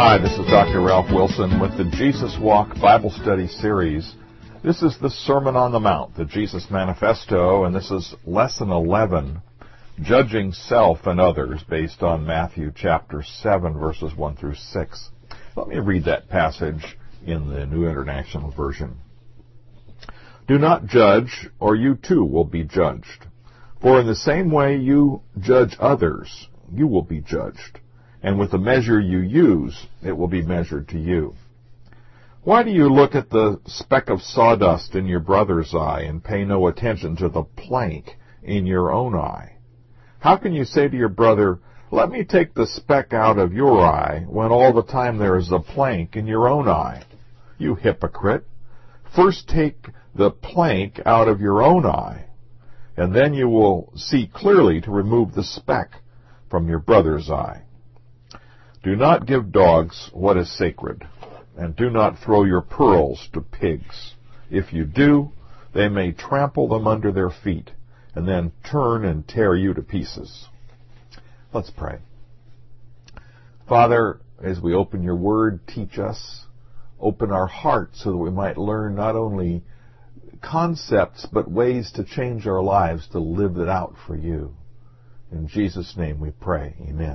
Hi, this is Dr. Ralph Wilson with the Jesus Walk Bible Study Series. This is the Sermon on the Mount, the Jesus Manifesto, and this is Lesson 11, Judging Self and Others, based on Matthew chapter 7, verses 1 through 6. Let me read that passage in the New International Version. Do not judge, or you too will be judged. For in the same way you judge others, you will be judged. And with the measure you use, it will be measured to you. Why do you look at the speck of sawdust in your brother's eye and pay no attention to the plank in your own eye? How can you say to your brother, let me take the speck out of your eye, when all the time there is a plank in your own eye? You hypocrite! First take the plank out of your own eye, and then you will see clearly to remove the speck from your brother's eye. Do not give dogs what is sacred, and do not throw your pearls to pigs. If you do, they may trample them under their feet, and then turn and tear you to pieces. Let's pray. Father, as we open your word, teach us. Open our hearts so that we might learn not only concepts, but ways to change our lives, to live it out for you. In Jesus' name we pray. Amen.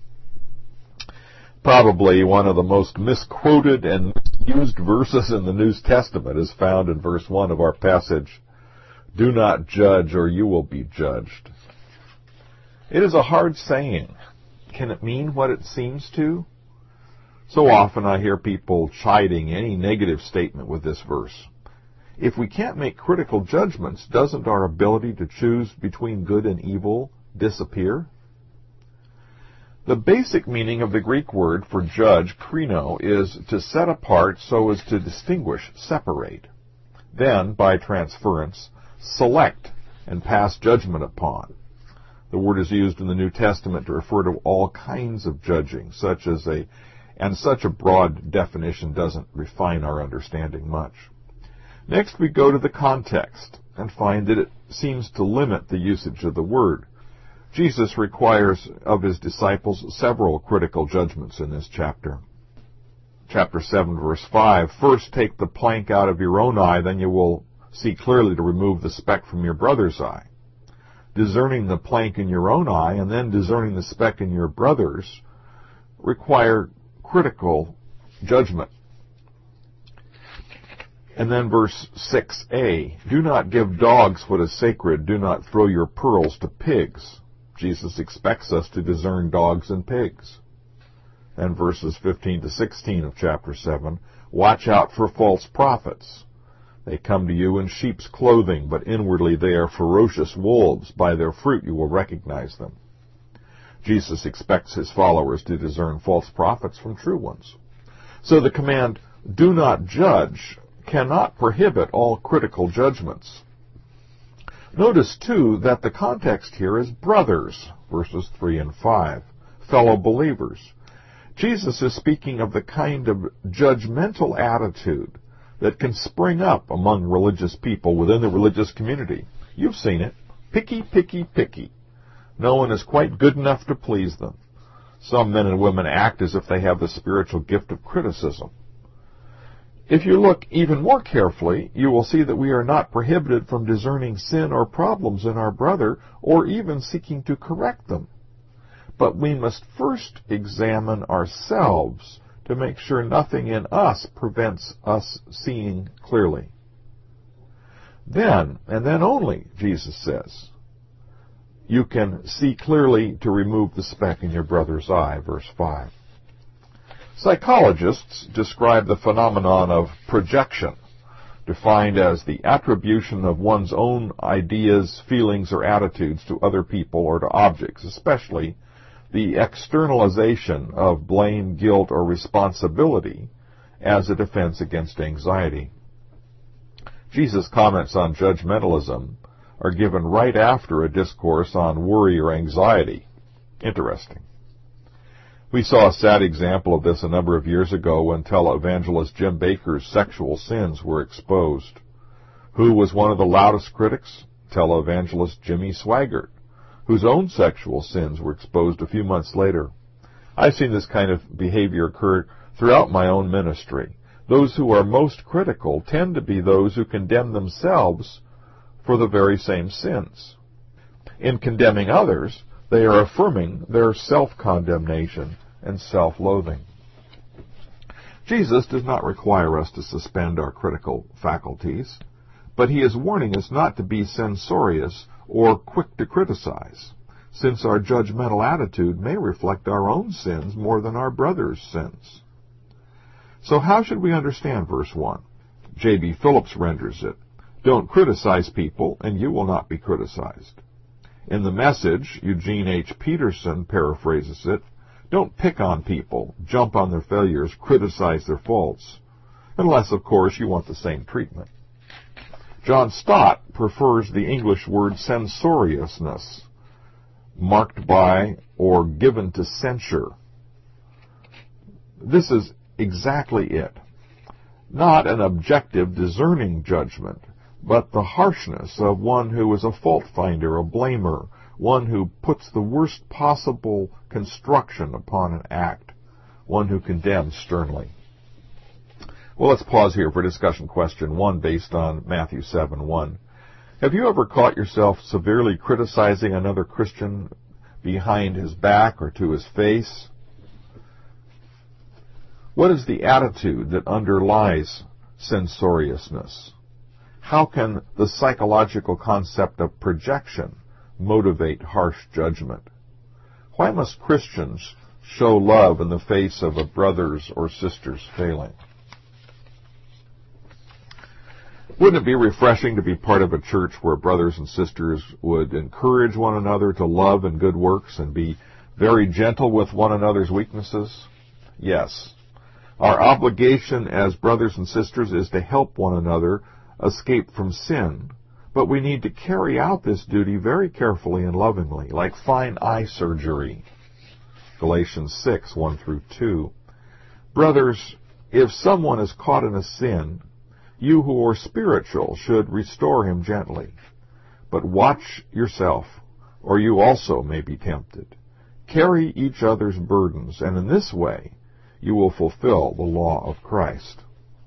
Probably one of the most misquoted and misused verses in the New Testament is found in verse 1 of our passage. Do not judge, or you will be judged. It is a hard saying. Can it mean what it seems to? So often I hear people chiding any negative statement with this verse. If we can't make critical judgments, doesn't our ability to choose between good and evil disappear? The basic meaning of the Greek word for judge, krino, is to set apart so as to distinguish, separate. Then, by transference, select and pass judgment upon. The word is used in the New Testament to refer to all kinds of judging, such a broad definition doesn't refine our understanding much. Next, we go to the context and find that it seems to limit the usage of the word. Jesus requires of his disciples several critical judgments in this chapter. Chapter 7, verse 5, first take the plank out of your own eye, then you will see clearly to remove the speck from your brother's eye. Discerning the plank in your own eye and then discerning the speck in your brother's require critical judgment. And then verse 6a, do not give dogs what is sacred, do not throw your pearls to pigs. Jesus expects us to discern dogs and pigs. And verses 15 to 16 of chapter 7, watch out for false prophets. They come to you in sheep's clothing, but inwardly they are ferocious wolves. By their fruit you will recognize them. Jesus expects his followers to discern false prophets from true ones. So the command, do not judge, cannot prohibit all critical judgments. Notice, too, that the context here is brothers, verses 3 and 5, fellow believers. Jesus is speaking of the kind of judgmental attitude that can spring up among religious people within the religious community. You've seen it. Picky, picky, picky. No one is quite good enough to please them. Some men and women act as if they have the spiritual gift of criticism. If you look even more carefully, you will see that we are not prohibited from discerning sin or problems in our brother, or even seeking to correct them. But we must first examine ourselves to make sure nothing in us prevents us seeing clearly. Then, and then only, Jesus says, you can see clearly to remove the speck in your brother's eye, verse 5. Psychologists describe the phenomenon of projection, defined as the attribution of one's own ideas, feelings, or attitudes to other people or to objects, especially the externalization of blame, guilt, or responsibility as a defense against anxiety. Jesus' comments on judgmentalism are given right after a discourse on worry or anxiety. Interesting. We saw a sad example of this a number of years ago when televangelist Jim Bakker's sexual sins were exposed. Who was one of the loudest critics? Televangelist Jimmy Swaggart, whose own sexual sins were exposed a few months later. I've seen this kind of behavior occur throughout my own ministry. Those who are most critical tend to be those who condemn themselves for the very same sins. In condemning others, they are affirming their self-condemnation and self-loathing. Jesus does not require us to suspend our critical faculties, but he is warning us not to be censorious or quick to criticize, since our judgmental attitude may reflect our own sins more than our brother's sins. So how should we understand verse 1? J.B. Phillips renders it, "Don't criticize people, and you will not be criticized." In the Message, Eugene H. Peterson paraphrases it, "Don't pick on people, jump on their failures, criticize their faults, unless, of course, you want the same treatment." John Stott prefers the English word censoriousness, marked by or given to censure. This is exactly it. Not an objective, discerning judgment, but the harshness of one who is a fault finder, a blamer, one who puts the worst possible construction upon an act, one who condemns sternly. Well, let's pause here for discussion question 1 based on Matthew 7:1. Have you ever caught yourself severely criticizing another Christian behind his back or to his face? What is the attitude that underlies censoriousness? How can the psychological concept of projection motivate harsh judgment? Why must Christians show love in the face of a brother's or sister's failing? Wouldn't it be refreshing to be part of a church where brothers and sisters would encourage one another to love and good works and be very gentle with one another's weaknesses? Yes. Our obligation as brothers and sisters is to help one another escape from sin, but we need to carry out this duty very carefully and lovingly, like fine eye surgery. Galatians 6:1-2. Brothers, if someone is caught in a sin, you who are spiritual should restore him gently. But watch yourself, or you also may be tempted. Carry each other's burdens, and in this way you will fulfill the law of Christ.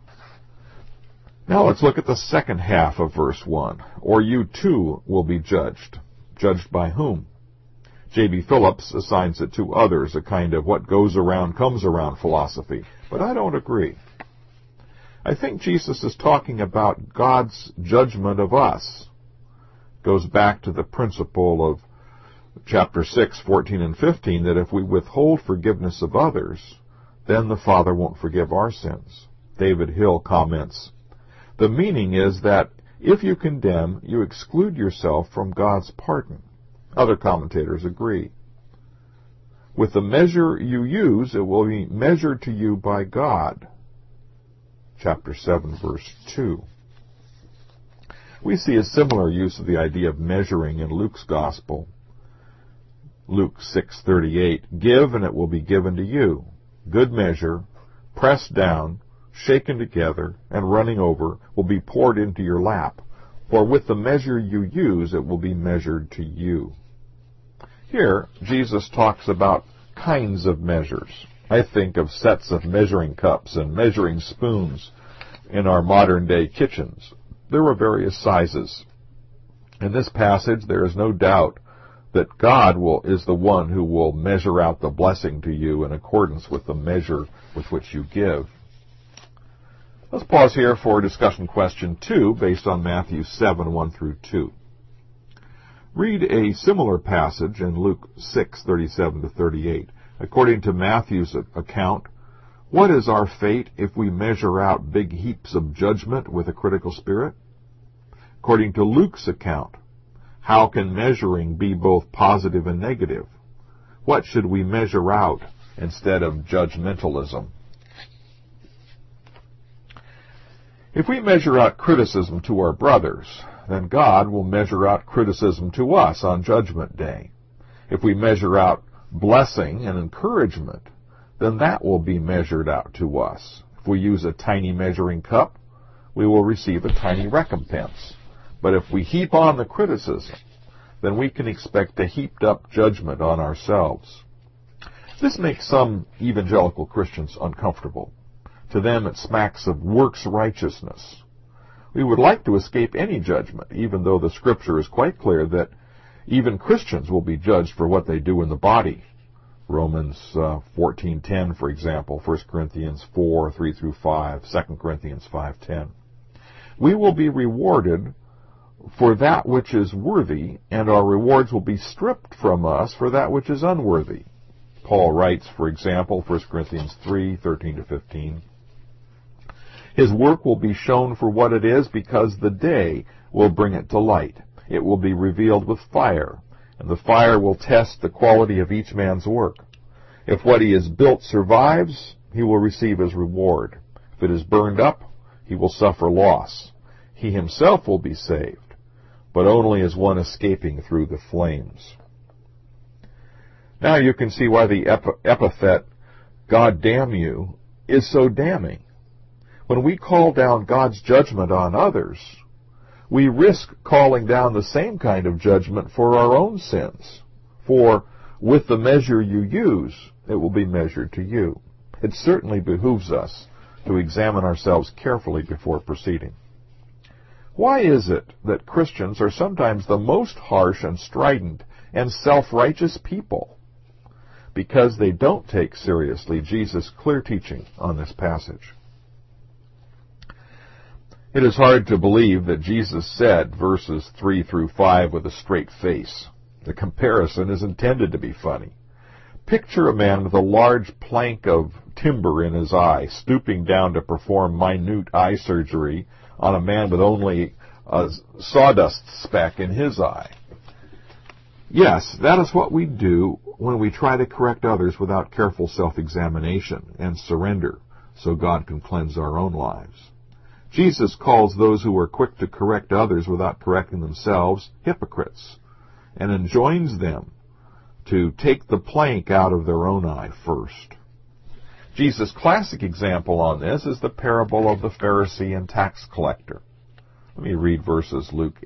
Now let's look at the second half of verse 1. Or you too will be judged. Judged by whom? J.B. Phillips assigns it to others, a kind of what goes around comes around philosophy. But I don't agree. I think Jesus is talking about God's judgment of us. Goes back to the principle of chapter 6:14 and 15, that if we withhold forgiveness of others, then the Father won't forgive our sins. David Hill comments, "The meaning is that if you condemn, you exclude yourself from God's pardon." Other commentators agree. With the measure you use, it will be measured to you by God. Chapter 7, verse 2. We see a similar use of the idea of measuring in Luke's Gospel. Luke 6:38, "Give, and it will be given to you. Good measure, pressed down, shaken together, and running over, will be poured into your lap. For with the measure you use, it will be measured to you." Here, Jesus talks about kinds of measures. I think of sets of measuring cups and measuring spoons in our modern-day kitchens. There are various sizes. In this passage, there is no doubt that God is the one who will measure out the blessing to you in accordance with the measure with which you give. Let's pause here for discussion question 2 based on Matthew 7:1-2. Read a similar passage in Luke 6:37-38. According to Matthew's account, what is our fate if we measure out big heaps of judgment with a critical spirit? According to Luke's account, how can measuring be both positive and negative? What should we measure out instead of judgmentalism? If we measure out criticism to our brothers, then God will measure out criticism to us on Judgment Day. If we measure out blessing and encouragement, then that will be measured out to us. If we use a tiny measuring cup, we will receive a tiny recompense. But if we heap on the criticism, then we can expect a heaped up judgment on ourselves. This makes some evangelical Christians uncomfortable. To them it smacks of works righteousness. We would like to escape any judgment, even though the Scripture is quite clear that even Christians will be judged for what they do in the body. Romans 14:10, for example, 1 Corinthians 4:3-5, 2 Corinthians 5:10. We will be rewarded for that which is worthy, and our rewards will be stripped from us for that which is unworthy. Paul writes, for example, 1 Corinthians 3:13-15, His work will be shown for what it is, because the day will bring it to light. It will be revealed with fire, and the fire will test the quality of each man's work. If what he has built survives, he will receive his reward. If it is burned up, he will suffer loss. He himself will be saved, but only as one escaping through the flames. Now you can see why the epithet, God damn you, is so damning. When we call down God's judgment on others, we risk calling down the same kind of judgment for our own sins. For with the measure you use, it will be measured to you. It certainly behooves us to examine ourselves carefully before proceeding. Why is it that Christians are sometimes the most harsh and strident and self-righteous people? Because they don't take seriously Jesus' clear teaching on this passage. It is hard to believe that Jesus said verses 3-5 with a straight face. The comparison is intended to be funny. Picture a man with a large plank of timber in his eye, stooping down to perform minute eye surgery on a man with only a sawdust speck in his eye. Yes, that is what we do when we try to correct others without careful self-examination and surrender so God can cleanse our own lives. Jesus calls those who are quick to correct others without correcting themselves hypocrites, and enjoins them to take the plank out of their own eye first. Jesus' classic example on this is the parable of the Pharisee and tax collector. Let me read verses Luke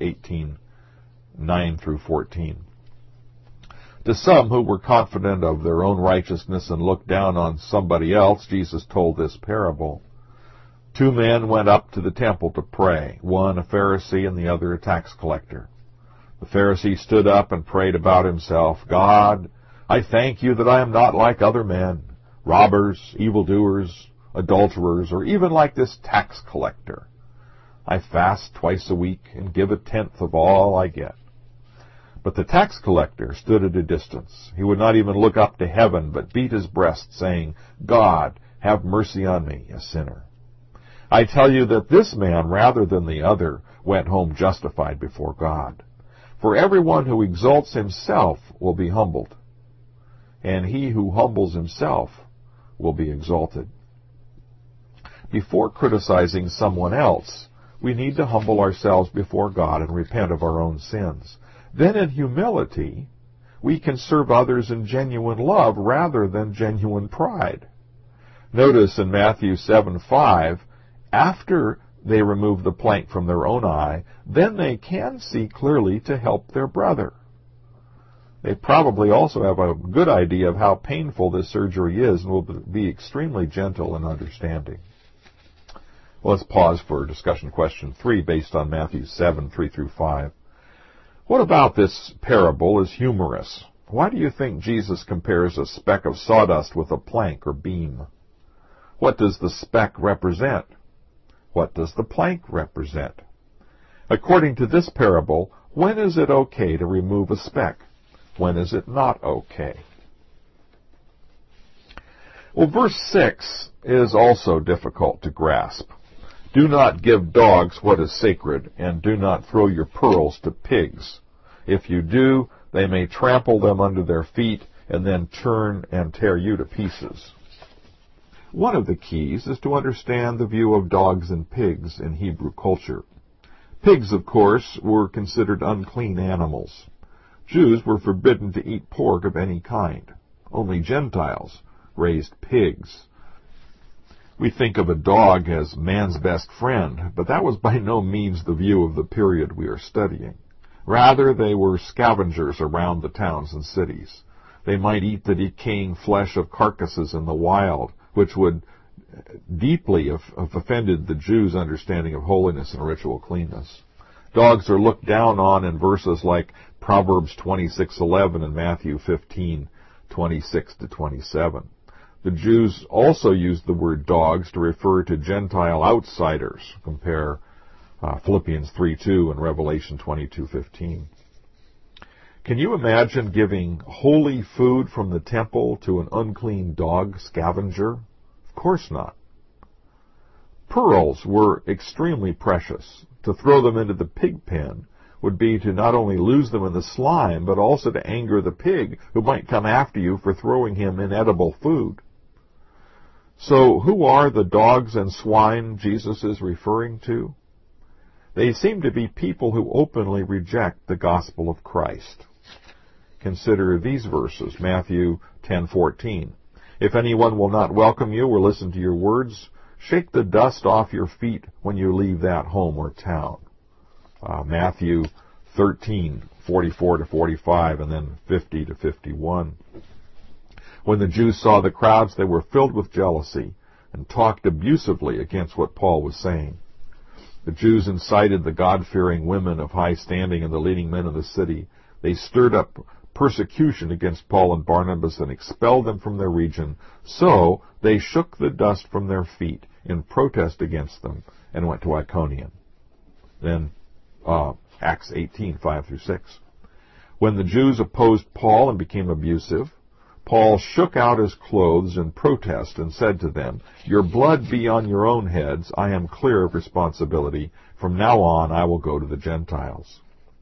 18:9-14. To some who were confident of their own righteousness and looked down on somebody else, Jesus told this parable. 2 men went up to the temple to pray, one a Pharisee and the other a tax collector. The Pharisee stood up and prayed about himself, God, I thank you that I am not like other men, robbers, evildoers, adulterers, or even like this tax collector. I fast twice a week and give 1/10 of all I get. But the tax collector stood at a distance. He would not even look up to heaven, but beat his breast, saying, God, have mercy on me, a sinner. I tell you that this man, rather than the other, went home justified before God. For everyone who exalts himself will be humbled, and he who humbles himself will be exalted. Before criticizing someone else, we need to humble ourselves before God and repent of our own sins. Then in humility, we can serve others in genuine love rather than genuine pride. Notice in Matthew 7:5, after they remove the plank from their own eye, then they can see clearly to help their brother. They probably also have a good idea of how painful this surgery is and will be extremely gentle and understanding. Well, let's pause for discussion question 3 based on Matthew 7:3-5. What about this parable is humorous? Why do you think Jesus compares a speck of sawdust with a plank or beam? What does the speck represent? What does the plank represent? According to this parable, when is it okay to remove a speck? When is it not okay? Well, verse 6 is also difficult to grasp. Do not give dogs what is sacred, and do not throw your pearls to pigs. If you do, they may trample them under their feet and then turn and tear you to pieces. One of the keys is to understand the view of dogs and pigs in Hebrew culture. Pigs, of course, were considered unclean animals. Jews were forbidden to eat pork of any kind. Only Gentiles raised pigs. We think of a dog as man's best friend, but that was by no means the view of the period we are studying. Rather, they were scavengers around the towns and cities. They might eat the decaying flesh of carcasses in the wild, which would deeply have offended the Jews' understanding of holiness and ritual cleanness. Dogs are looked down on in verses like Proverbs 26:11 and Matthew 15:26-27. The Jews also used the word dogs to refer to Gentile outsiders. Compare Philippians 3:2 and Revelation 22:15. Can you imagine giving holy food from the temple to an unclean dog scavenger? Of course not. Pearls were extremely precious. To throw them into the pig pen would be to not only lose them in the slime, but also to anger the pig, who might come after you for throwing him inedible food. So who are the dogs and swine Jesus is referring to? They seem to be people who openly reject the gospel of Christ. Consider these verses, Matthew 10:14. If anyone will not welcome you or listen to your words, shake the dust off your feet when you leave that home or town. Matthew 13:44-45 and then 50-51. When the Jews saw the crowds, they were filled with jealousy and talked abusively against what Paul was saying. The Jews incited the God-fearing women of high standing and the leading men of the city. They stirred up persecution against Paul and Barnabas and expelled them from their region. So they shook the dust from their feet in protest against them and went to Iconium. Then Acts 18:5-6. When the Jews opposed Paul and became abusive, Paul shook out his clothes in protest and said to them, "Your blood be on your own heads. I am clear of responsibility. From now on I will go to the Gentiles."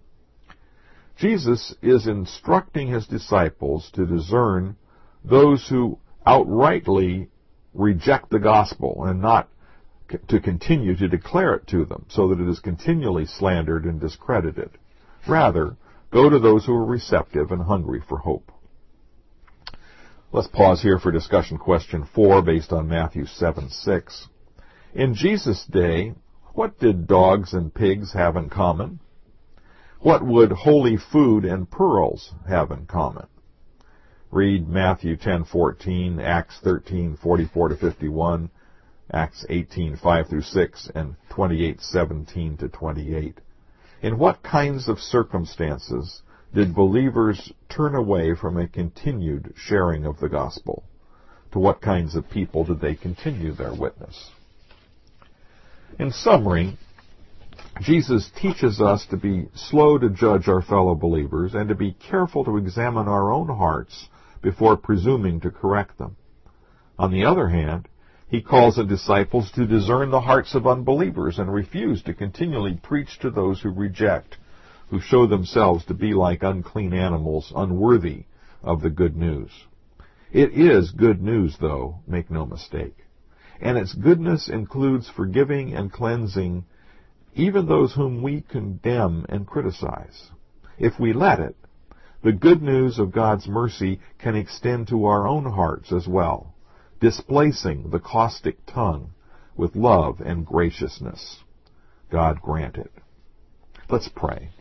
Jesus is instructing his disciples to discern those who outrightly reject the gospel and not to continue to declare it to them so that it is continually slandered and discredited. Rather, go to those who are receptive and hungry for hope. Let's pause here for discussion question 4 based on Matthew 7:6. In Jesus' day, what did dogs and pigs have in common? What would holy food and pearls have in common? Read Matthew 10:14, Acts 13:44-51, Acts 18:5-6, and 28:17-28. In what kinds of circumstances did believers turn away from a continued sharing of the gospel? To what kinds of people did they continue their witness? In summary, Jesus teaches us to be slow to judge our fellow believers and to be careful to examine our own hearts before presuming to correct them. On the other hand, he calls the disciples to discern the hearts of unbelievers and refuse to continually preach to those who reject, who show themselves to be like unclean animals, unworthy of the good news. It is good news, though, make no mistake. And its goodness includes forgiving and cleansing even those whom we condemn and criticize. If we let it, the good news of God's mercy can extend to our own hearts as well, displacing the caustic tongue with love and graciousness. God grant it. Let's pray.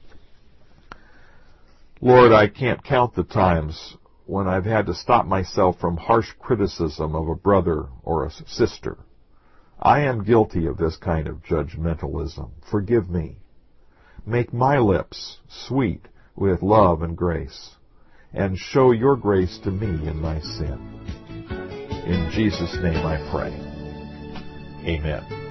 Lord, I can't count the times when I've had to stop myself from harsh criticism of a brother or a sister. I am guilty of this kind of judgmentalism. Forgive me. Make my lips sweet with love and grace, and show your grace to me in my sin. In Jesus' name I pray. Amen.